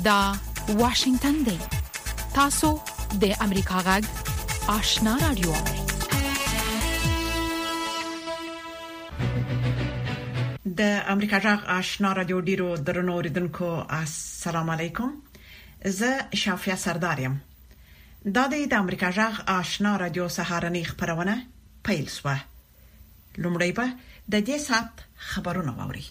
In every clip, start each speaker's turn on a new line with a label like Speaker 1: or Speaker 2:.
Speaker 1: دا واشنگتن دی. تاسو د امریکا غږ آشنا رادیو.
Speaker 2: د امریکا غږ آشنا رادیو ډیرو درنو اوریدونکو السلام علیکم. زه شافیا سردارم. دا د امریکا غږ آشنا رادیو سهارنی خبرونه پیل شوه. لومړی به د دې سات خبرونه واوري.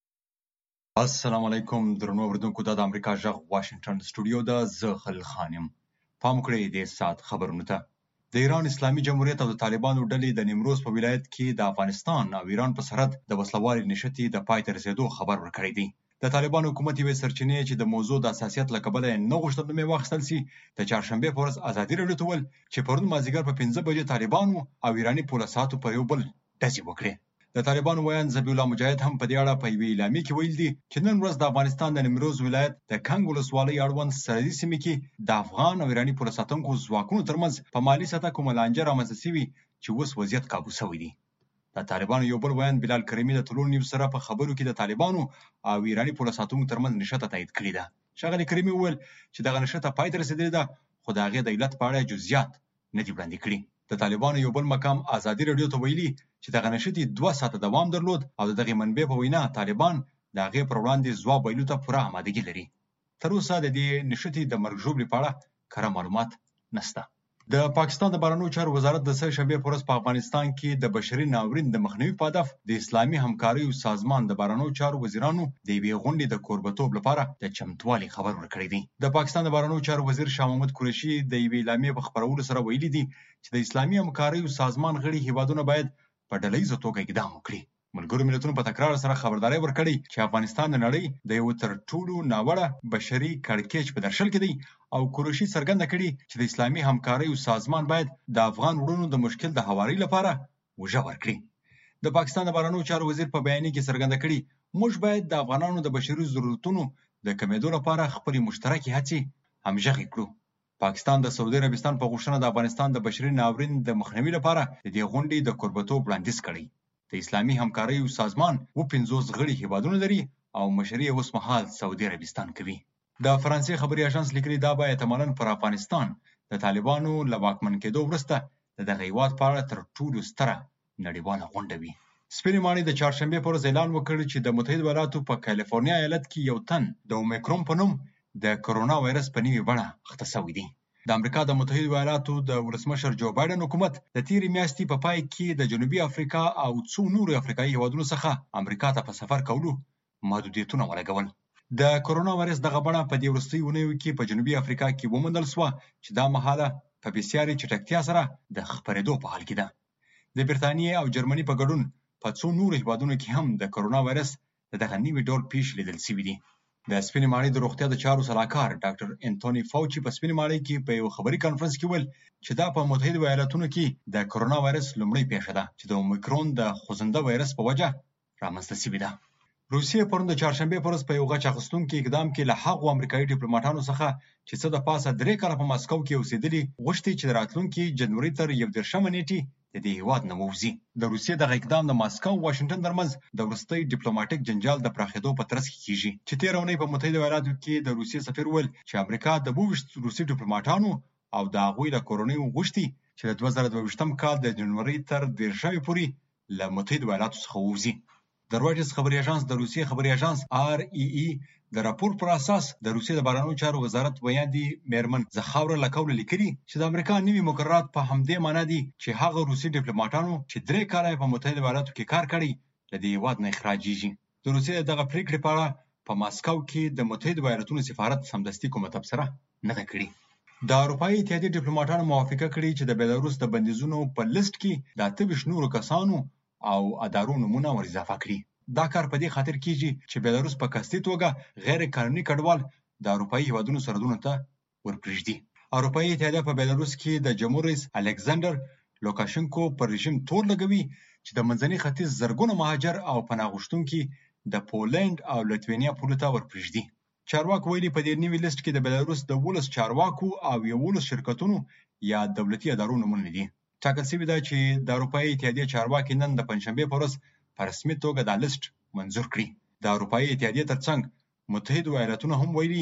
Speaker 3: السلام علیکم درنو اوریدونکو. د امریکا غږ واشنگټن سټوډیو د زه خل خانم. پام کړئ د سات خبرونه ته. د ایران اسلامي جمهوریت او د طالبانو ډلې د نیمروز په ولایت کې د افغانستان او ایران په سرحد د وسلوالۍ نشټې د پای ته رسیدو خبر ورکړی دی. د طالبانو حکومت یوې سرچینې چې د موضوع د حساسیت له کبله نه غوښتل نوم یې واخیستل شي، د چهارشنبه په ورځ ازادي راډیو ته وویل چې پرون مازدیګر په 5 بجې طالبانو او ایراني پولیسو پر یو بل ډزې وکړې. د طالبانو ویان ذبیح الله مجاهد هم په دې اړه په یوې اعلامیه کې ویل دي چې نن ورځ د افغانستان د نیمروز ولایت د کنګ ولسوالۍ اړوند سرحدي سیمې کې د افغان او ایراني پولیسو ځواکونو ترمنځ په مالي سطح کومه لانجه رامنځته شوې چې اوس وضعیت قابو شوی دی. د طالبانو یو بل ویان بلال کریمي د ټولو نیوز سره په خبرو کې د طالبانو او ایراني پولیسو ترمنځ نښته تایید کړې ده. ښاغلي کریمي وویل چې دغه نښته پای ته رسیدلې ده، خو د هغې د علت په اړه جزئیات نه دي وړاندې کړي. د طالبانو یو بل مقام ازادي راډیو ته ویلي چې دغه نښتې 2 ساعته دوام درلود او د دغې منبع په وینا طالبان د هغې پر وړاندې ځواب ویلو ته پوره آمادګي لري. تر اوسه د دې نښتې د مرګ ژوبلې په اړه کره معلومات نشته. د پاکستان د بهرنیو چارو وزارت د سهشنبه په ورځ په افغانستان کې د بشري ناورین د مخنیوي په هدف د اسلامي همکاریو سازمان د بهرنیو چارو وزیرانو د یوې غونډې د کوربتوب لپاره د چمتووالي خبر ورکړی دی. د پاکستان د بهرنیو چارو وزیر شاه محمود قریشي د یوې اعلامیې په خپرولو سره ویلي دي چې د اسلامي همکاریو سازمان غړي هیوادونه باید په ډلهییزه توګه اقدام وکړي. ملګرو ملتونو په تکرار سره خبرداري ورکړې چې افغانستان د نړۍ د یو تر ټولو ناوړه بشري کړکېچ په درشل کې دی او قریشي څرګنده کړې چې د اسلامي همکاریو سازمان باید د افغان وروڼو د مشکل د هواري لپاره وجه ورکړي. د پاکستان د بهرنیو چارو وزیر په بیانیه کې څرګنده کړې موږ باید د افغانانو د بشري ضرورتونو د کمېدو لپاره خپلې مشترکې هڅې همغږې کړو. پاکستان د سعودي عربستان په غوښتنه د افغانستان د بشري ناورین د مخنیوي لپاره د دې غونډې د کوربتوب وړاندیز کړی. د اسلامي همکاریو سازمان 50 غړي هیوادونه لري او مشري اوس مهال سعودي عربستان کوي. د فرانسې خبري اژانس لیکلي دا به احتمالاً پر افغانستان د طالبانو له واکمن کېدو وروسته د دغه هیواد په اړه تر ټولو ستره نړیواله غونډه وي. سپینې ماڼۍ د چهارشنبې په ورځ اعلان وکړ چې د متحده ایالاتو په کالیفورنیا ایالت کې یو تن د اومیکرون په نوم د کرونا وایرس په نوې بڼه اخته شوی دی. د امریکا د متحده ایالاتو د ولسمشر جو بایدن حکومت د تیرې میاشتې په پای کې د جنوبي افریقا او څو نورو افریقایي هیوادونو څخه امریکا ته په سفر کولو محدودیتونه ولګول. د کرونا وایرس دغه بڼه په دې وروستیو اونیو کې په جنوبي افریقا کې وموندل شوه چې دا مهاله په بسیارې چټکتیا سره د خپرېدو په حال کې ده. د برتانیې او جرمني په ګډون په څو نورو هیوادونو کې هم د کرونا وایرس د دغه نوي ډول پیښې لیدل شوي دي. د سپینې ماڼۍ د روغتیا د چارو سلاکار ډاکټر انټونی فاوچي په سپینې ماڼۍ کې په یو خبري کانفرنس کې ویل چې دا په متحده ایالاتونو کې د کرونا وایرس لومړی پیښه ده چې د اومیکرون د خوځنده وایرس په وجه رامنځته شوې ده. روسیې پرون د چهارشنبې په ورځ په یو غچ اخیستونکي اقدام کې له هغو امریکایي ډیپلوماټانو څخه چې څه د پاسه 3 کاله په ماسکو کې اوسېدلي غوښتي چې د راتلونکي جنوري تر 11 نیټې د دې هیواد نه ووځي. د روسیې دغه اقدام د ماسکو او واشنګټن ترمنځ د وروستي ډیپلوماټیک جنجال د پراخېدو په ترڅ کې کیږي چې تېره اونۍ په متحده ایالاتو کې د روسیې سفیر ویل چې امریکا د 22 روسي ډیپلوماټانو او د هغوی له کورنیو غوښتي چې د 2022 کال د جنوري تر 13 پورې له متحده ایالاتو څخه ووځي. د رویټرز خبري اژانس د روسیې خبري اژانس REE د راپور پر اساس د روسیې د بهرنیو چارو وزارت ویاندي میرمن زخاوره لکول لیکلي چې د امریکا نوي مقررات په همدې معنی دي چې هغه روسي ډیپلوماټانو چې 3 کاله په متحده ایالاتو کې کار کړی له دې هیواد نه اخراجیږي. د روسیې دغه پریکړې په اړه په ماسکو کې د متحده ایالاتونو سفارت سمدستي کومه تبصره نه ده کړې. د اروپایي اتحادیې ډیپلوماټانو موافقه کړې چې د بیلاروس د بندیزونو په لیست کې د 28 نورو کسانو او ادارو نمونه ور اضافه کړي. دا کار په دې خاطر کیږي چې بیلاروس په قصدي توګه غیر قانوني کډوال د اروپایي هیوادونو سرحدونو ته ورپرېږدي. اروپایي اتحادیه په بیلاروس کې د جمهور رئیس الکساندر لوکاشنکو پر رژیم تور لګوي چې د منځني ختیځ زرګونه مهاجر او پناه غوښتونکي د پولند او لټوینیا پولو ته ورپرېږدي. چارواکو ویلي په دې نوي لیست کې د بیلاروس د 12 چارواکو او 11 شرکتونو یا دولتي ادارو نومونه دي. ټاکل شوې ده چې د اروپایي اتحادیې چارواکي نن د پنځشنبې په ورځ په رسمي توګه دا لیست منظور کړي. د اروپایي اتحادیې ترڅنګ متحده ایالاتونه هم ویلي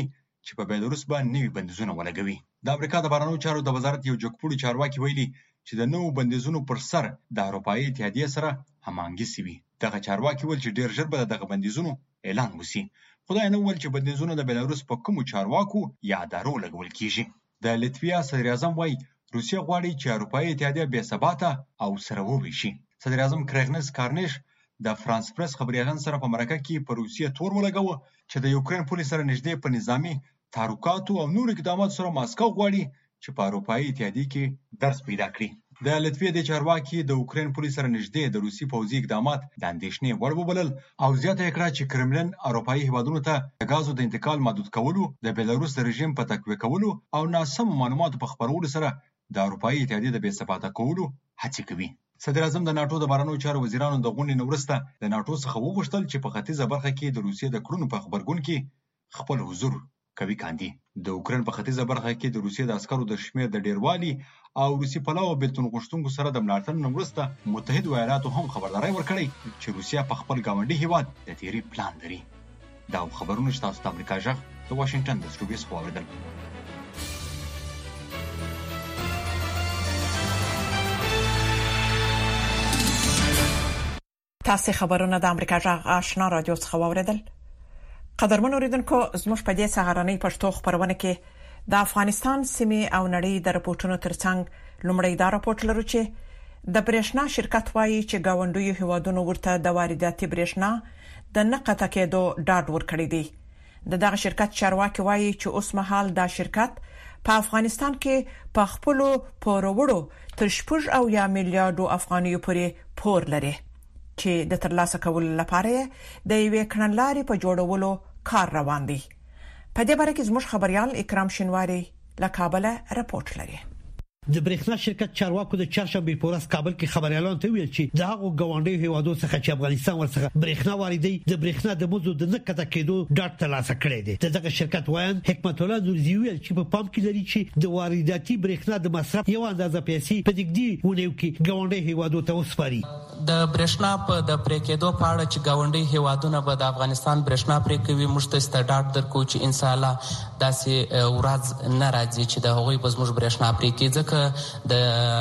Speaker 3: چې په بیلاروس باندې نوي بندیزونه ولګوي. د امریکا د بهرنیو چارو د وزارت یو جګپوړي چارواکي ویلي چې د نوو بندیزونو پر سر د اروپایي اتحادیې سره هماهنګي شوي. دغه چارواکي ویل چې ډیر ژر به دغه بندیزونو اعلان وشي. خدای نه ویل چې بندیزونه د بیلاروس په کومو چارواکو یا ادارو لګول کیږي. د لیتویا صدر اعظم وايي روسیه غواړي چې اروپایي اتحادیه بې ثباته او سره وویشي. صدر اعظم کرغنس کارنیش د فرانس پریس خبري اژانس سره په مرکه کې په روسیه تور ولګاوه چې د یوکرين پولیس سره نږدې په نظامی تحرکاتو او نور اقدامات سره ماسکو غواړي چې په اروپایي اتحادیه کې درس پیدا کړي. د لیتویا د چارواکي د یوکرين پولیس سره نږدې د روسي پوځي اقدامات د اندېښنې وړ وبلل او زیاته کړه چې کرملن اروپایي هیوادونو ته د غازو د انتقال محدود کولو، د بیلاروس د رژیم په تقویه کولو او ناسم معلوماتو په خپرولو سره د اروپایي اتحادیې د بې ثباته کولو هڅې کوي. صدر اعظم د ناتو د بهرنیو چارو وزیرانو د غونډې نه وروسته د ناتو څخه وغوښتل چې په ختیځه برخه کې د روسیې د کړنو په خبرګون کې خپل حضور کوي کاندي. د اوکراین په ختیځه برخه کې د روسیې د عسکرو د شمېر د ډیروالي او روسي پلاو بیلتون غوښتونکو سره د ملاتړ نه وروسته متحده ایالاتو هم خبرداري ورکړې چې روسیه په خپل ګاونډي هیواد د تیری پلان لري. دا خبرونه چې تاسو د امریکا ژغ د واشنگټن د سټوډیو څخه واوریدل.
Speaker 2: تاسو خبرونه د امریکا ژغ آشنا رادیو څخه واوریدل. قدرمن اوریدونکو زموږ په دې سهارنۍ پښتو خبرونه کې د افغانستان سیمې او نړۍ د رپورټونو ترڅنګ لومړی دا رپورټ لرو چې د برېښنا شرکت وایي چې گاونډیو هیوادونو ورته د وارداتي برېښنا د نه قطع کېدو ډاډ ورکړی دی. دغه شرکت چارواکي وایي چې اوس مهال دا شرکت په افغانستان کې په خپل پوروړو تر 6 میلیارډ افغانیو پورې پور لري چې د ترلاسه کولو لپاره د یوې کړنلارې په جوړولو کار روان دی. په دې باره کې زموږ خبريال اکرام شینواری له کابل راپورټ لري.
Speaker 4: د برېښنا شرکت چارواکو د چهارشنبه په ورځ کابل کې خبريالانو ته ویل چې د هغو ګاونډیو هیوادو څخه چې افغانستان ورڅخه برېښنا واردوي د برېښنا د موضوع د نه قطع کېدو ډاډ ترلاسه کړی دی. دغه شرکت وایي حکمت الله نورزي ویل چې په پام کې لري چې د وارداتي برېښنا د مصرف یو اندازه پیسې په دګدي ونیو کې ګاونډیو هیوادو ته وسپاري.
Speaker 5: د برېښنا په د پرې کېدو په اړه چې ګاونډي هیوادونه به د افغانستان برېښنا پرې کوي موږ ته ستډاډ درکو چې ان شاء الله داسې ورځ نه راځي چې د هغوی په زموږ برېښنا پرې کې ځکه د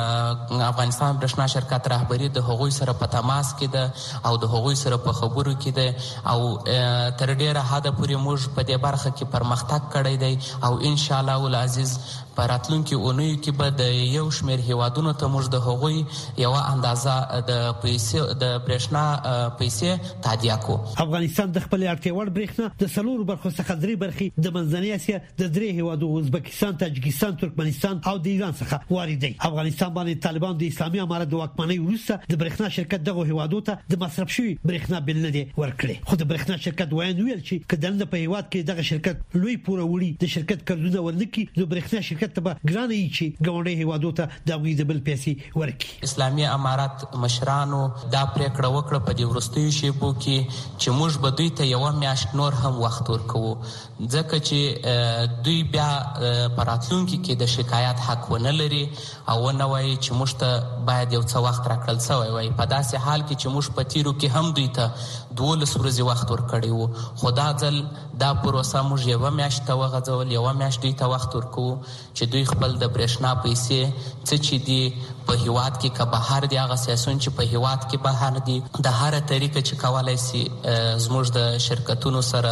Speaker 5: افغانستان برېښنا شرکت رهبری د هغوی سره په تماس کې ده او د هغوی سره په خبرو کې ده او تر ډیره حده پورې موږ په دې برخه کې پرمختګ کړی دی او ان شاء الله العزیز په راتلونکي اونیو کې به د یو شمېر هیوادونو ته موږ د هغوی یو اندازه د پیسې د برېښنا پیسې تادیه کو.
Speaker 4: افغانستان د خپل اړتیا وړ برېښنا د سلور برخو څخه درې برخې د منځنۍ اسیا د درې هیوادو ازبکستان، تاجکستان، ترکمنستان او د ایران څخه واردوي. افغانستان باندې طالبان د اسلامي امارت د واکمنۍ وروسته د برېښنا شرکت دغه هیوادو ته د مصرف شوی برېښنا بل نه دی ورکړي. خو د برېښنا شرکت ویل چې کله په هیواد کې دغه شرکت لوی پوره وړي د شرکت کارونه ورنکي د برېښنا شرکت ته ګرانه ای چې ګاونډي هیوادو ته د غوي د بل پیسې ورکړي.
Speaker 5: اسلامي امارت مشرانو دا پریکړه وکړه په دې ورستیو شیبو کې چې موږ به دوی ته یو میاشت نور هم وخت ورکوو ځکه چې دوی بیا پراتلونکو کې د شکایت حق ونه لري او نه وایي چې موږ ته باید یو څه وخت راکړل شوی وي. په داسې حال کې چې موږ په تیرو کې هم دوی ته 12 ورځې وخت ورکړی وو خو دا ځل دا پروسه موږ یو میاشت ته وغځول یو میاشت دوی ته وخت ورکوو چې دوی خپل د برېښنا پیسې چې دي په هیواد کې که بهر دي هغه سیاسون چې په هیواد کې بهر دي د هر طریقه چې کولای شي زموږ د شرکتونو سره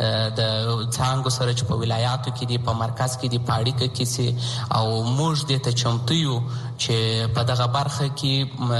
Speaker 5: د څنګه سره چې په ولایاتو کې دي په مرکز کې دي په اړیکه کې سي او موږ د ته چمتو یو چې په دغه برخه کې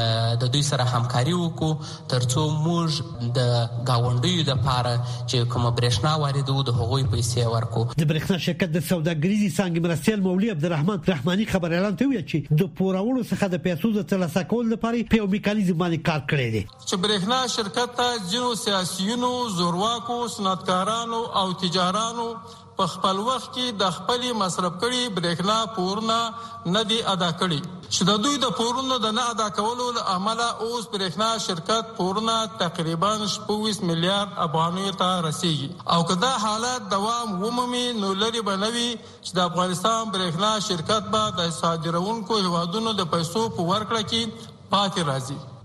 Speaker 5: د دوی سره همکاري وکړو ترڅو موږ د گاونډیو د لپاره چې کوم برېښنا واردو د هغوی پیسې ورکو.
Speaker 4: د برېښنا شرکت د سوداګریزي څنګه مرستيال مولوی عبدالرحمن رحماني خبريالان ته ویل چې د پوراوړو څخه د پیسو د ترلاسه کول لپاره په یو میکانیزم باندې کار کړی دی
Speaker 6: چې برېښنا شرکت ته ځینو سیاسيونو زورواکو صنعتکارانو او تجارانو په خپل وخت کې د خپلې مصرف کړي برېښنا پورونه نه دي ادا کړي چې د دوی د پورونو د نه ادا کولو له امله اوس برېښنا شرکت پورونه تقریبا 26 میلیارډ افغانیو ته رسیږي او که دا حالت دوام ومومي نو لري به نه وي چې د افغانستان برېښنا شرکت به د صادروونکو هیوادونو د پیسو په ورکړه کې پاتې راځي.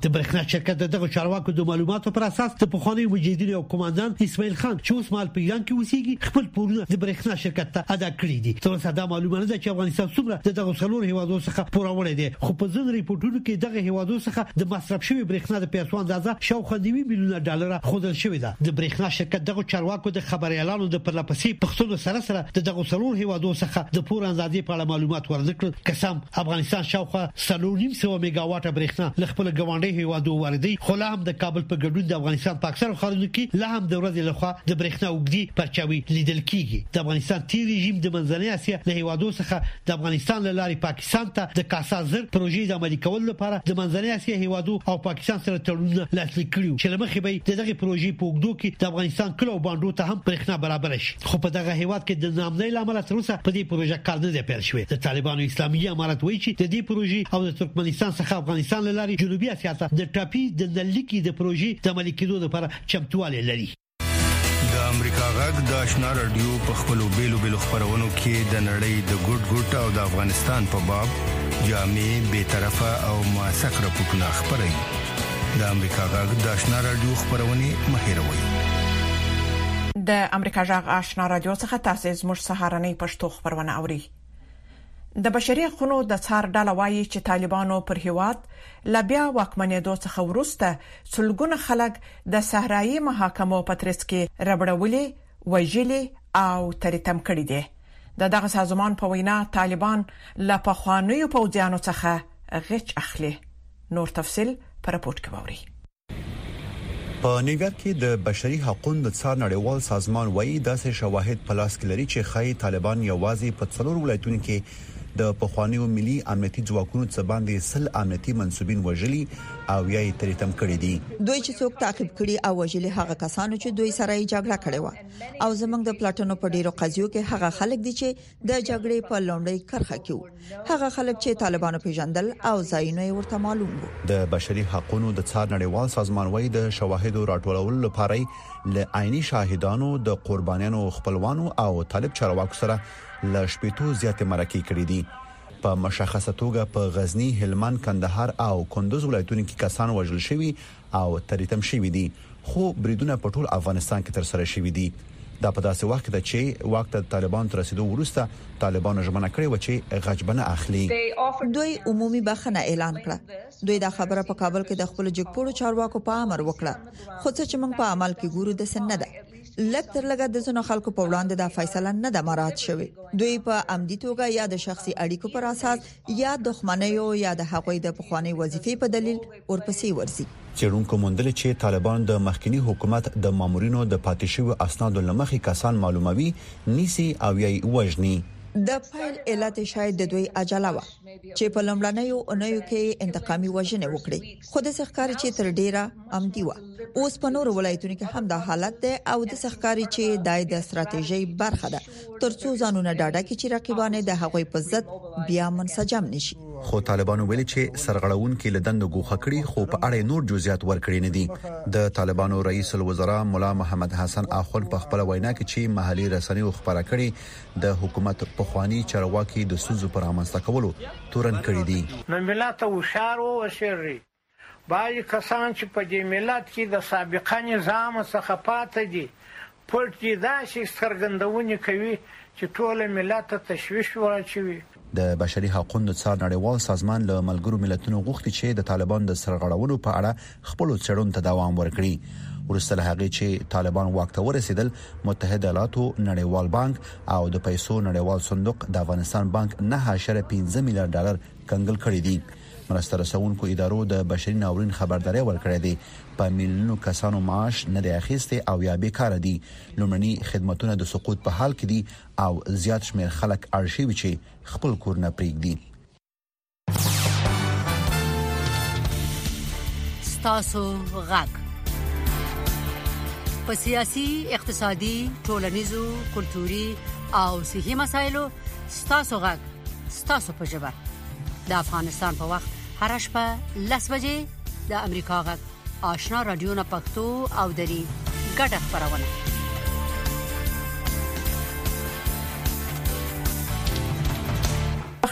Speaker 4: د برېښنا شرکت دغه چارواکو د معلوماتو پر اساس د پخوانی مجاهدین او کمانډان اسماعیل خان چې اوس مال په ایران کې اوسېږي خپل پورونه د برېښنا شرکت ته ادا کړی دي. تر اوسه دا معلومه نه ده چې افغانستان څومره دغه څلور هیوادو څخه پوروړی دي، خو په ځینو ریپورتونو کې دغه هیوادو څخه د مصرف شوی برېښنا د پیسو اندازه شاوخوا 9 میلیونه ډالر خوندل شوی ده. د برېښنا شرکت دغه چارواکو د خبري اعلانو د پرلپسې پښتون سره دغه څلور هیوادو څخه د پور اندازې په اړه معلومات ورنکړل. قسم افغانستان شاوخوا 3.5 میگا واټه برېښنا له خپل ګاونډي هیوادو واردوي، خو لا هم د کابل په ګډون د افغانستان په اکثر ښارونو کې لا هم د ورځې لخوا د برېښنا وګړي پرچاوي لیدل کیږي. د افغانستان تیر رژیم د منځنۍ اسیا له هیوادو څخه د افغانستان له لارې پاکستان ته د کاسا زر پروژې د عملي کولو لپاره د منځنۍ اسیا هیوادو او پاکستان سره تړونونه لاسلیک کړي چې لمخې به دغه پروژې په وګړو کې د افغانستان کلو باندې ته هم برېښنا برابر شي. خو په دغه هیواد کې د نامنۍ لامل تر اوسه په دې پروژه کار نه دی پیل شوی. د طالبانو اسلامي امارت وایي چې د دې پروژې او د ترکمنستان څخه افغانستان له لارې جنوبي اسیا ته د ټاپي د نلیکي د پروژې د عملي کېدو لپاره چمتووالی لري.
Speaker 7: د امریکا غږ د آشنا رادیو په خپلو بیلو خبرونو کې د نړۍ د ګډ او د افغانستان په باب جامع به طرفه او موثق راپورټونه خبري. د امریکا غږ د آشنا رادیو خبرونه مهیروي.
Speaker 2: د امریکا غږ آشنا رادیو څخه تاسو زموږ سهارنۍ پښتو خبرونه اوري. د بشري حقوقو د څار ډله وایي چې طالبانو پر هیواد لبیا واکمنېدو څخه وروسته څلګونه خلک د صحرایي محاکمو په ترڅ کې ربړولي، وژلي او تریتم کړي دي. دغه سازمان په وینا طالبان له پخوانیو پوځیانو څخه غچ اخلي. نور تفصيل پر راپورټ کې ووري.
Speaker 8: په نیویارک کې د بشري حقوقو د څار نړیوال سازمان وایي داسې شواهد په لاس کې لري چې خای طالبان یوازې په څلور ولایتونو کې د پخوانیو ملي امنیتي ځواکونو څخه باندې سل امنیتي منسوبین وژلي او یې تریتم کړي دي.
Speaker 9: دوی چې څوک تعقیب کړي او وژلي هغه کسانو چې دوی سره یې جګړه کړې و او زمنګ د پلاټونو په ډیرو قضیو کې هغه خلک دي چې د جګړې په لومړۍ کرخه کې هغه خلک چې طالبانو پیژندل او ځایونه ورته معلوم وو.
Speaker 8: د بشري حقوقو د څار نړیوال سازمان وایي د شواهدو راټولولو لپاره ل عیني شاهدانو د قربانیانو خپلوانو او طالب چارواکو سره ل شپېتو زیاتې مرکې کړې دي. په مشخصه توګه په غزنی، هلمند، کندهار او کندوز ولایتونو کې کسان وژل شوي او تریتم شوي دي، خو بریدونه په ټول افغانستان کې تر سره شوي دي. دا په داسې وخت کې چې وخت طالبان تر رسیدو وروسته طالبان ژمنه کړې و چې غجبنه اخلي.
Speaker 9: دوی عمومي بخښنه اعلان کړه. دوی دا خبره په کابل کې د خپل جګپوړو چارواکو په امر وکړه، خو څه چې موږ په عمل کې ګورو د سن نه ده. لکه تر لګه د زنو خلکو په وړاندې د فیصله نه د مراد شوی. دوی په عمدي توګه یا د شخصي اړیکو پر اساس یا د خمنیو یا د حقوقي د پخوانی وظیفې په دلیل ورپسې ورسي.
Speaker 8: چېرونکو موندل چې طالبان د مخکنی حکومت د مامورینو د پاتې شوی اسنادو لمخې کسان معلوموي، نیسي او یې وژني.
Speaker 9: د فایل علت شاید د دوی عجله و چې په لمړنیو اونیو کې انتقامي وژنې وکړي، خو د سخکاري چې تر ډیره امدي و. اوس په نور ولایتونو کې هم دا حالت ده او د سخکاري چې د استراتیژي برخه ده ترڅو ځانونه ډاډه کې چې رقیبانه د هغوی په ضد بیا منسجم نشي.
Speaker 8: خو طالبانو ویلي چې سرغړون کې لدند غوخه کړي، خو په اړه نور جزئیات ورکړي نه دي. د طالبانو رئیس الوزرا مولا محمد حسن اخوند په خپل وینا کې چې محلي رسنیو خبره کړي د حکومت پخوانی چارواکي د سوزو پر امنځته کولو تورن کړي دي.
Speaker 10: نو ملت او شارو وشري باید کسان چې په دې ملت کې د سابقه نظام څخه پاتې دي پټ دي داسې څرګندونه کوي چې ټول ملت ته تشویش ورچوي.
Speaker 8: د بشري حقوقو د څار نړیوال سازمان له ملګرو ملتونو غوښتي چې د طالبان د سرغړونو په اړه خپل څېړنو ته دوام ورکړي. ورسره هغه چې طالبان واک ته ورسېدل، متحده ایالاتو نړیوال بانک او د پیسو نړیوال صندوق د افغانستان بانک 9.15 میلیارډ ډالر کنګل کړي دي. مرسته رسونکو ادارو د بشري ناورین خبرداري ورکړې دي. په میلیونونو کسانو معاش نه دی اخیسته او یا بیکاره دي. لومړني خدماتونه د سقوط په حال کې دي او زیات شمیر خلک ارشیوي چې خپل کورونه پرېږدي.
Speaker 11: ستاسو غږ په سیاسي، اقتصادي، ټولنیزو، کلتوري او صحي مسایلو ستاسو غږ ستاسو په ژبه د افغانستان په وخت هر شپه 10 بجې د امریکا غږ آشنا رادیو نه پښتو او دری ګډه خبرونه.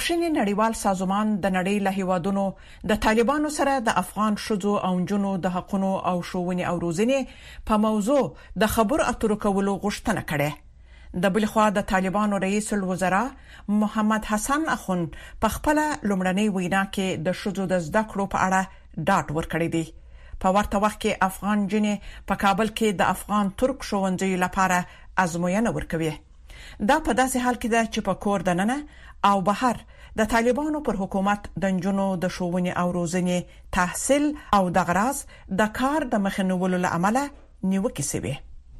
Speaker 2: بخښنې نړیوال سازمان د نړۍ له هیوادونو د طالبانو سره د افغان شذو او جنو د حقوقو او شوونې او روزنې په موضوع د خبرو اترو کولو غوښتنه کړې. د بل خوا د طالبانو رئیس الوزرا محمد حسن اخون په خپل لومړنۍ وینا کې د شذو د زده کړو په اړه ډاډ ورکړی دی. په ورته وخت کې افغان جنې په کابل کې د افغان ترک ښوونځي لپاره ازموینه ورکوي. دا په داسې حال کې ده چې په کور دننه او بهر د طالبانو پر حکومت د جنونو د ښوونې او روزنې تحصیل او د غراض د کار د مخنیولو لامل نیوکې شوی.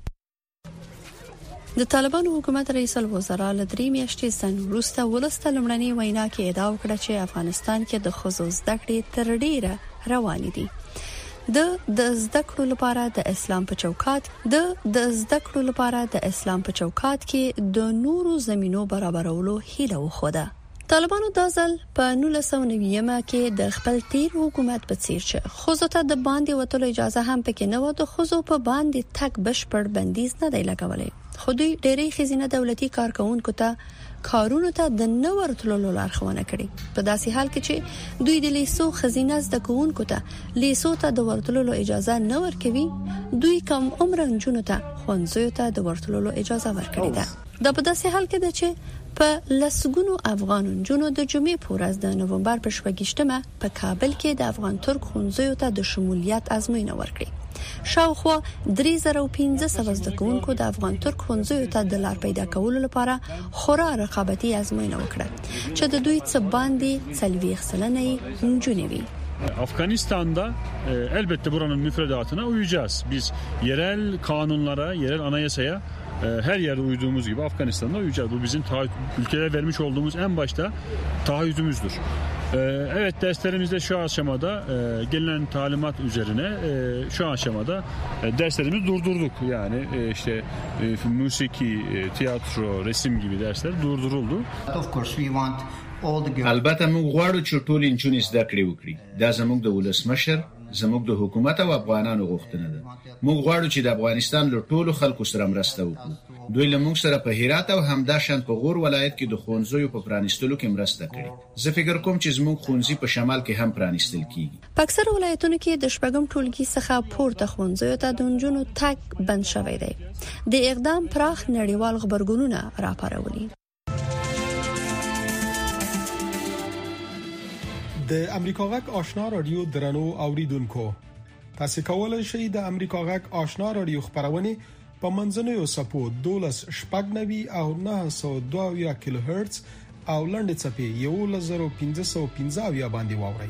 Speaker 12: د طالبانو حکومت رئیس الوزرا له 3 میاشتې څخه وروسته ولسته لومړنۍ وینا کې ادعا وکړه چې افغانستان کې د خصوصي زده کړې تر ډیره روانې دي. د زده کړو لپاره د اسلام په چوکاټ کې د نورو زمينو برابرولو هیله وخوده. طالبانو د ځل په 1990 کې د خپل تیر حکومت په څیر چې خوځو ته د باندې وټولو اجازه هم پکې نه و، د خوځو په باندې تک بشپړ بندیز نه دی لګولې. خو دوی ډېری خزینه دولتي کارکونکو ته کارونو ته د نور تللو لارښوونه کړې. په داسې حال کې چې دوی د لیسو خزینه زده کوونکو ته لیسو ته د ورتللو اجازه نه ورکوي، دوی کم عمر جنونو ته ښوونځیو ته د ورتللو اجازه ورکړې ده. دا په داسې حال کې ده چې په لسګونو افغان جنونو د جمعې په ورځ د نومبر په 28مه په کابل کې د افغان ترک ښوونځیو ته د شمولیت ازموینه ورکړه. شاوخوا 3500 زده کوونکو د افغان ترک ښوونځیو ته د لار پیدا کولو لپاره خورا رقابتي ازموینه وکړه چې د دوی څخه باندې 40% نجونې وي.
Speaker 13: Afganistan'da elbette buranın müfredatına uyacağız. Biz yerel kanunlara, yerel anayasaya her yerde uyduğumuz gibi Afganistan'da uyacağız. Bu bizim ülkeye vermiş olduğumuz en başta taahhüdümüzdür. Evet, derslerimizde şu aşamada gelinen talimat üzerine şu aşamada derslerimizi durdurduk. Yani işte musiki, tiyatro, resim gibi dersler durduruldu.
Speaker 14: Of course we want البته موږ غواړو چې ټول انجونې زده کړې وکړي. دا زموږ د ولسمشر، زموږ د حکومت او افغانانو غوښتنه ده. موږ غواړو چې د افغانستان له ټولو خلکو سره مرسته وکړو. دوی له موږ سره په هرات او همداشان په غور ولایت کې د ښوونځیو په پرانیستلو کې مرسته کړې. زه فکر کوم چې زموږ ښوونځي په شمال کې هم پرانیستل کیږي.
Speaker 12: په اکثر ولایتونو کې د شپږم ټولګي څخه پورته ښوونځیو ته د نجونو تګ بند شوی دی. د اقدام پراخ نړیوال خبرګونونه راپارولي.
Speaker 15: د امریکا غږ آشنا رادیو درنو اوریدونکو، تاسو کولای شئ د امریکا غږ آشنا رادیو خبرونه په منځنوي سپو 12.9 او 902 کیلو هرتز او لنډ چپی 1515 باندې واورئ.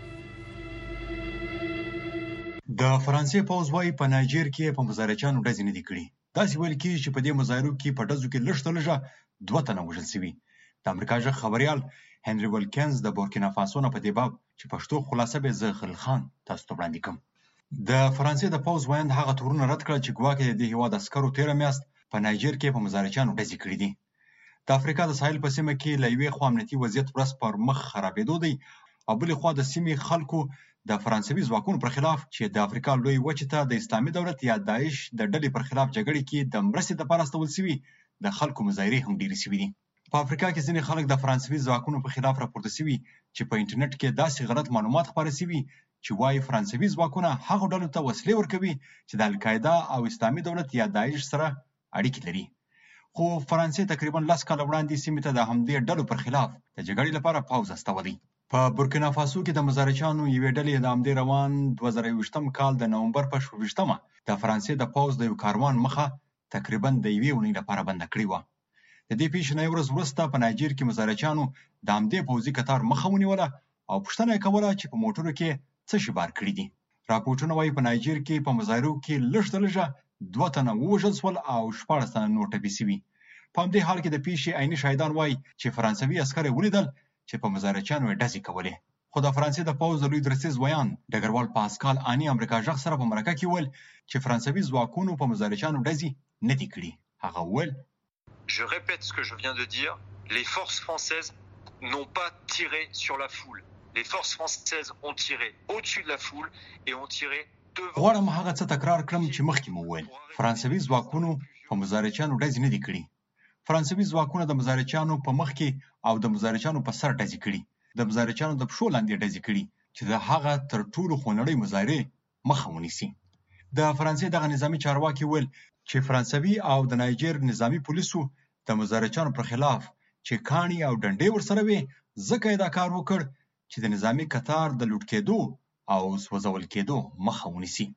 Speaker 3: د فرانسې پوځ وايي په نایجر کې په مظاهرچیانو ډزې نه دي کړې. داسې ویل کېږي چې په دې مظاهرو کې په ډزو کې لږ 2 تنه وژل شوي. د امریکا ژغ خبريال هنري ولکنز د بورکینا فاسو نه په دې باب چې پښتو خلاصه به زه خلخان تاسو ته وړاندې کوم. د فرانسې د پوځ وایند هغه تورونه رد کړل چې ګواکې د هیواد عسکرو 13 میاشت په نایجر کې په مظاهرچیانو ډزې کړې دي. د افریقا د ساحل په سیمه کې له یوې خوا امنیتي وضعیت ورځ پر مخ خرابېدو دی او بلې خوا د سیمې خلکو د فرانسوي ځواکونو پر خلاف چې د افریقا لوی وچې ته د اسلامي دولت یا داعش د ډلې پر خلاف جګړې کې د مرستې لپاره استول شوي د خلکو مظاهرې هم ډېرې شوي دي. په افریقا کې ځینې خلک د فرانسوي ځواکونو په خلاف راپورته شوي چې په انټرنیټ کې داسې غلط معلومات خپاره شوي چې وايي فرانسوي ځواکونه هغه ډلو ته وسلې ورکوي چې د القاعده او اسلامي دولت یا داعش سره اړیکې لري. خو فرانسې تقریبا 10 کال وړاندې سیمې ته د همدې ډلو پر خلاف د جګړې لپاره پوځ استولی. په بورکینا فاسو کې د مظاهرچیانو یوې ډلې د همدې روان 2021 کال د نومبر په 28مه د فرانسې د پوځ د یو کاروان مخه تقریبا د یوې اونۍ لپاره بند کړې وه. د دې پیښې نه ورځ وروسته په نایجر کې مظاهرچیانو د همدې پوځي کتار مخه ونیوله او پوښتنه یې کوله چې په موټرو کې څه شی بار کړي دي. راپورټونه وایي په نایجر کې په مظاهرو کې لږ 2 تنه ووژل شول او 14 تنه نور ټپي شوي. په همدې حال کې د پیښې عیني شاهدان وایي چې فرانسوي عسکر یې ولیدل چې په مظاهرچیانو یې ډزې کولې. خو د فرانسې د پوځ د لوی درسیز ویان ډګروال پاسکال آني امریکا ژغ سره په مرکه کې وویل چې فرانسوي ځواکونو په مظاهرچیانو ډزې نه دي کړي. هغه وویل
Speaker 16: Je répète ce que je viens de dire, les forces françaises n'ont pas tiré sur la foule. Les forces françaises ont tiré au-dessus de la foule et ont tiré devant.
Speaker 3: غواړم هغه څه تکرار کړم چې مخکې مو وویل. فرانسوي ځواکونو په مظاهرچیانو ډزې نه دي کړي. فرانسوي ځواکونه د مزارچیانو په مخ کې او د مزارچیانو په سر ډزې کړي، د مزارچیانو د پښو لاندې ډزې کړي چې د هغه تر ټولو خونړۍ مظاهرې مخه ونیسي. د فرانسې دغه نظامی چارواکي ویل چې فرانسوي او د نایجر نظامی پولیسو د مزارچیانو پر خلاف چې کاڼي او ډنډې ورسره وي ځکه یې دا کار وکړ چې د نظامی قطار د لوټ کېدو او سوځول کېدو مخه ونیسي.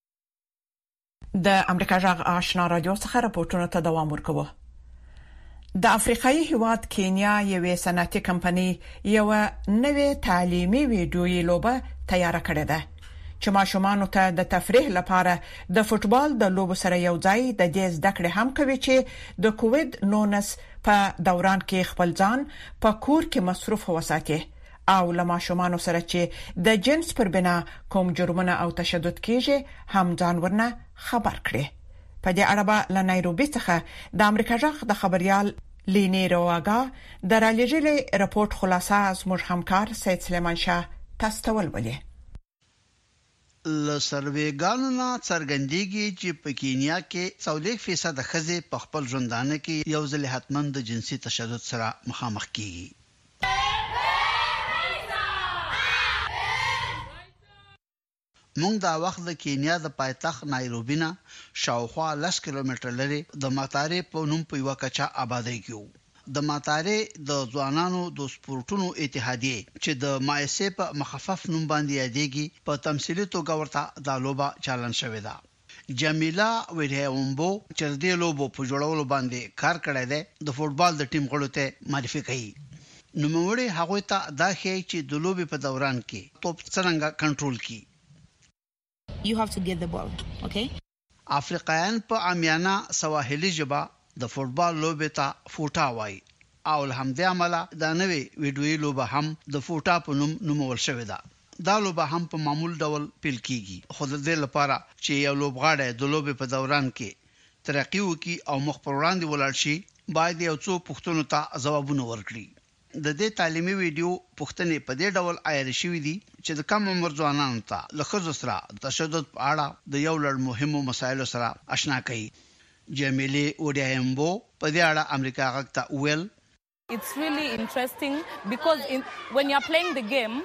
Speaker 2: د امریکا جغ آشنا رادیو څخه راپورټونه ته دوام ورکوه. د افریقایي هیواد کینیا یوې صنعتي کمپنۍ یو نوې تعلیمي ویډیویي لوبه تیار کړې ده چې ماشومانو ته د تفریح لپاره د فوتبال د لوبو سره یو ځای د دې زده کړې هم کوي چې د کووید 19 په دوران کې خپل ځان په کور کې مصروف وساتي او له ماشومانو سره چې د جنس پر بنا کوم جرمونه او تشدد کیږي هم ځان ورنه خبر کړي. په دې اړه به له نایروبي څخه د امریکا جغ د خبريال لینی رواګه د رالیږلي راپورټ خلاصه زموږ همکار سید سلیمان شاه تاسو ته ولولي.
Speaker 17: ل سروېګانو نه څرګندېږي چې په کینیا کې 40% د ښځې په خپل ژوندانه کې یو ځل حتمن د جنسي تشدد سره مخامخ کیږي. مونږ دا وخت د کینیا د پایتخت نایروبي نه شاوخوا 10 کیلومتر لري د ماتارې په نوم په یو کچا آبادی کې د ماتارې د ځوانانو د سپورټونو اتحادیه چې د مایسې په مخفف نوم باندې یادېږي په تمثيلي توګه ورته د لوبه چالان شوې ده. جمیلا ویډیومبو چې د لوبو په جوړولو باندې کار کړی دی د فوتبال د ټیم غړو ته معرفي کوي. نوموړي هغه ته دا ښيي چې د لوبې په دوران کې توپ څنګه کنټرول کړي.
Speaker 18: You have to get the ball, okay?
Speaker 17: افریقایان په عامیانه سواحلي ژبه د فوتبال لوبې ته فوټا وایي او الحمدلله عمله دا نوې ویډیویي لوبه هم د فوټا په نوم نومول شوې ده. دا لوبه هم په معمول ډول پیل کیږي خو د دې لپاره چې یو لوبغاړی د لوبې په دوران کې ترقی وکړي او مخ پر وړاندې ولاړ شي باید یو څو پوښتنو ته ځوابونه ورکړي. د دې تعلیمي ویډیو پوښتنې په دې ډول عیار شوې دي چې د کم عمر ځوانانو ته له ښځو سره تشدد په اړه د یو لړ مهمو مسایلو سره آشنا کوي. جمیلی وډیامبو په دې اړه امریکا غږ ته ویل
Speaker 18: It's really interesting because when you're playing the game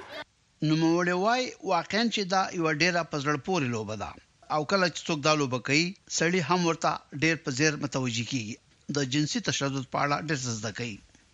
Speaker 17: نو وای واقعا چې دا یو ډیره پزړ پورې لوبه ده او کله چې څوک دا لوبه کوي سړی هم ورته ډیر په زیر متوجي کیږي د جنسي تشدد په اړه ډیر زده کوي.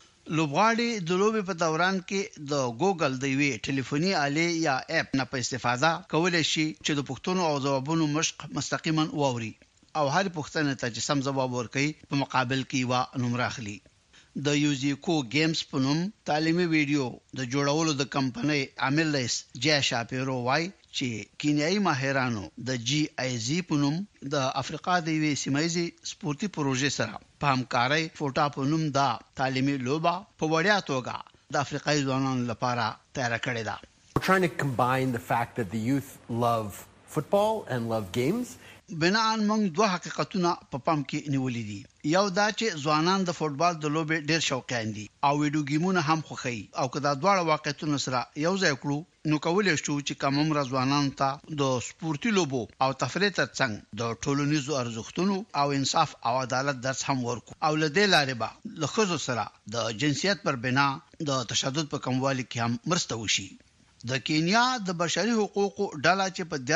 Speaker 17: لوبغاړي د لوبې په دوران کې د ګوګل د وی ټلیفوني آلې یا اپ نه په استفاده کولای شي چې د پوښتنو او ځوابونو مشق مستقیما ووري او هر پوښتنه ته چې سم جواب ورکړي په مقابل کې وا نمبر اخلي. د یوزیکو گیمز په نوم تعلیمي ویډیو د جوړولو د کمپنۍ عامل جیا شاپیرو وای چې کینیايي ماهرانو د جی آی زی په نوم د افریقا د وی سیمایي سپورتي پروژې سره په همکارۍ فوټا په نوم دا تعلیمي لوبه په وړیا توګه د افریقایي ځوانانو لپاره تیار کړې ده.
Speaker 19: We're trying to combine the fact that the youth love football and love games.
Speaker 17: بناءً موږ دوه حقیقتونه په پام کې نیولې دي. یو دا چې ځوانان د فوتبال د لوبې ډېر شوقیان دي او ویډیو گیمونه هم خوښوي او کله دواړه واقعیتونه سره یو ځای کړو نو کولای شو چې کوم عمر ځوانان ته د سپورتي لوبو او تفریح ترڅنګ د ټولنیزو ارزښتونو او انصاف او عدالت درس هم ورکو او له دې لارې به له ښځو سره د جنسیت پر بنا د تشدد په کموالي کې هم مرسته وشي. د کینیا د بشري حقوقو ډله چې په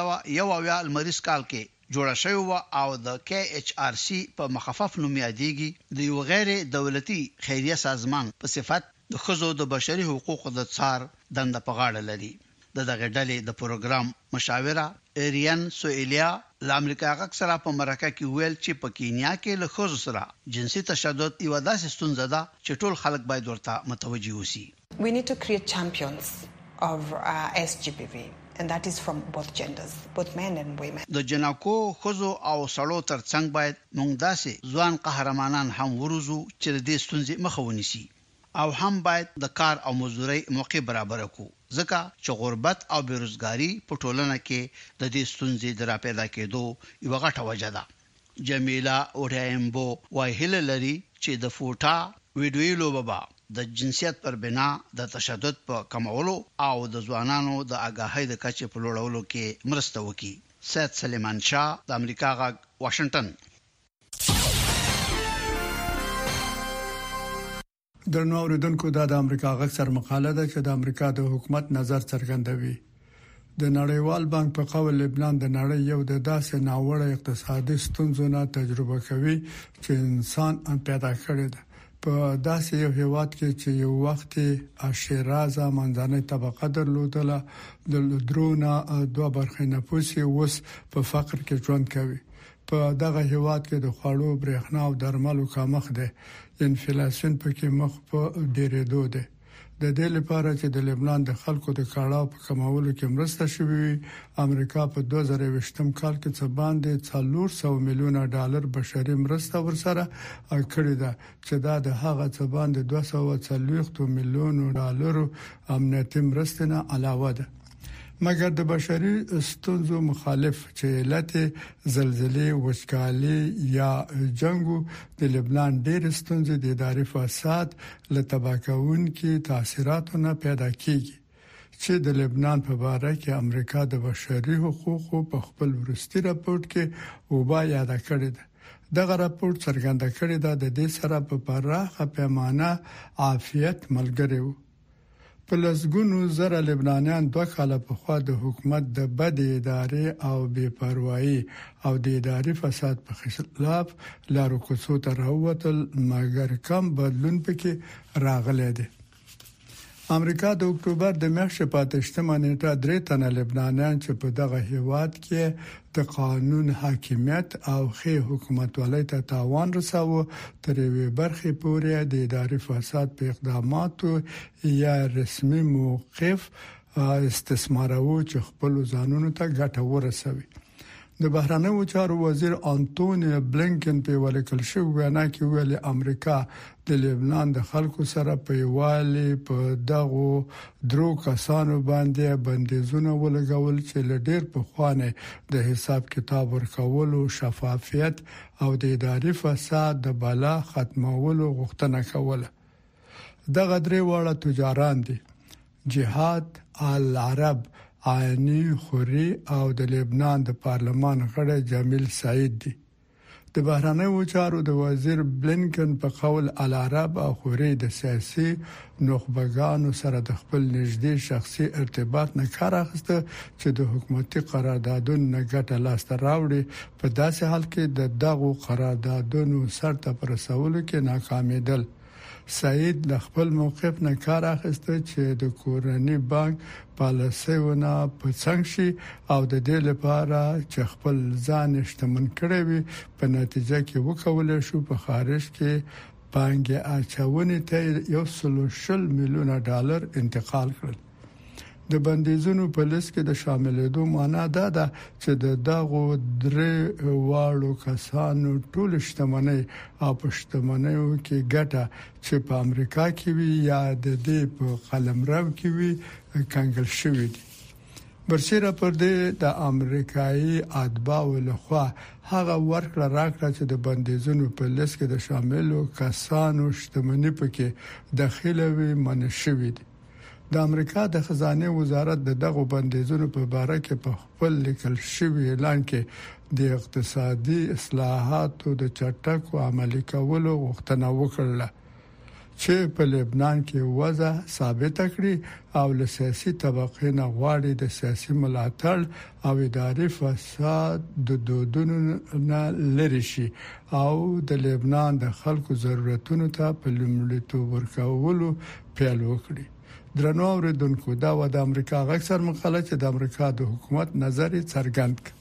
Speaker 17: 1991 لمریز کال کې جوړه شوې و او د KHRC په مخفف نوم یادېږي د یو غیر دولتي خیریه سازمان په صفت د ښځو د بشري حقوقو د څار دنده په غاړه لري. دغه ډلې د پروګرام مشاوره ایرین سوئیلیا ل امریکا غږ سره په مرکه کې ویل چې په کینیا کې له ښځو سره جنسي تشدد یو داسې ستونزه ده چې ټول خلک باید ورته متوجي وي.
Speaker 20: We need to create champions of SGBV and that is from both genders, both men and women.
Speaker 17: د جنکو خزو او سړو ترڅنګ باید موږ داسې ځوان قهرمانان هم وروزو چې د دې ستونزې مخه ونیسي او هم باید د کار او مزدوري موقع برابر کړو ځکه چې غربت او بیروزګاری په ټولنه کې د دې ستونزې د راپیدا کېدو یو غټه وجه ده. جمیلا اورایمبو وایهله لري چې د فوټا ویډیو لوبه د جنسیت پر بنا د تشدد په کمولو او د ځوانانو د آگاهۍ د کچې په لوړولو کې مرسته وکړي. سید سلیمان شاه د امریکا غږ واشنگټن.
Speaker 21: درنو اوریدونکو د امریکا غږ سر مقاله ده چې د امریکا د حکومت نظر څرګندوي. د نړیوال بانک په قول لبنان د نړۍ یو د داسې ناوړه اقتصادي ستونزو نه تجربه کوي چې انسان پیدا کړی دی. په داسې یو هیواد کې چې یو وخت اشرازه منځنۍ طبقه درلودله، د درونه 2 برخې نفوس اوس په فقر کې ژوند کوي. په دغه هیواد کې د خوړو، برېښنا او درملو کمښت دی. انفلیشن پکې مخ په ډېرېدو دی. د دې لپاره چې د لبنان د خلکو د کاړاو په کمولو کې مرسته شوې، امریکا په 2020 کال کې څه باندې $400 میلیون بشري مرسته ورسره کړې ده چې دا د هغه څه باندې $240 میلیون امنیتي مرسته نه علاوه ده. مګر د بشري ستونزو مخالف چې علت زلزلې، وچکالي یا جنگو د لبنان ډېر ستونزې د اداري فساد له تباکون کې تاثیراتو نه پیدا کیږي چې د لبنان په اړه کې امریکا د بشري حقوقو په خپل ورستي راپورټ کې وبا یاد کړی ده. دغه راپورټ څرګنده کړی ده د دې سره په پراخه پیمانه عافیت ملګری وو. په لسګونو زره لبنانیان 2 کاله په خوا د حکومت د بد ادارې او بے پروايي او د اداري فساد په خلاف لارو کوڅو ته راووتل، مګر کم بدلون پکې راغلی دی. امریکا د اکتوبر د میاشتې په 8 نیټه 3 تنه لبنانیان چې په دغه هیواد کې د قانون حاکمیت او ښه حکومتولۍ ته تاوان رساوه تر یوې برخې پورې د اداري فساد په اقداماتو یا رسمي موقف استثمارو چې خپل ځانونو ته ګټه ورسوي. د بهرنیو چارو وزیر انټونی بلینکن په ولیکل شو وینا کې ویلي امریکا د لبنان د خلکو سره په یوالي په دغه درو کسانو باندې بندیزونه ولګول چې لډیر په خوانه د حساب کتاب ورکول او شفافیت او د اداري فساد د بالا ختمولو غوښتنه کوله. دغه درې واړه تجاران دي: جهاد العرب عینی خوري او د لبنان د پارلمان غړی جمیل سعید دي. د بهرنیو چارو د وزیر بلینکن په قول العرب او خوري د سیاسي نخبګانو سره د خپل نږدې شخصي ارتباط نه کار اخیسته چې د حکومتي قراردادونو نه ګټه لاسته راوړي. په داسې حال کې د دغو قراردادونو سرته رسولو کې ناکامیدل. سعید د خپل موقف نه کار اخیسته چې د کورنۍ بانک پالیسیونه په څنګه شي او د دې لپاره چې خپل ځان شتمن کړي وي په نتیجه کې وکول شو په خارج کې بانګي اچونې ته $100 میلیون انتقال کړل. د بندیزونو په لیست کې د شاملېدو معنا دا ده چې د دغو درې واړو کسانو ټول شتمنۍ او پښتمنیو کې ګټه چې په امریکا کې وی یا د دې په قلمرو کې وی کنګل شوې دي. برسېره پر دې د امریکایي اتباعو لخوا هغه ورکړه راکړه چې د بندیزونو په لیست کې د شاملو کسانو شتمنۍ پکې داخله وي منشوي دي. د امریکا د خزانه وزارت د دغو بندیزونو په اړه کې په خپل لیکل شوی اعلان کې د اقتصادي اصلاحاتو د چټکو عملي کولو غوښتنه وکړه چې په لبنان کې وضع ثابت کړي او له سیاسي طبقې نه غواړي د سیاسي ملاتړ او اداري فساد د دودونو نه لری شي او د لبنان د خلکو ضرورتونو ته په لومړیتوب ورکولو پیل وکړي. درنو اوریدونکو دا و د امریکا غږ سر مقاله چې د امریکا د حکومت نظر څرګند کړ.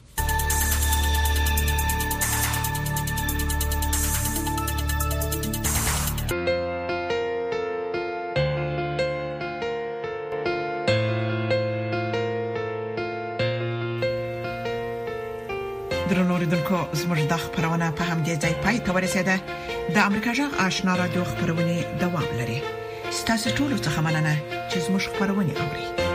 Speaker 2: درنو اوریدونکو زموږ د خبرونه په همدې ځای پای ته ورسېده. د امریکا غږ آشنا رادیو خبرونه دوام لري. ستاسو ټول څه مننه چې زموږ خبرونه اوري.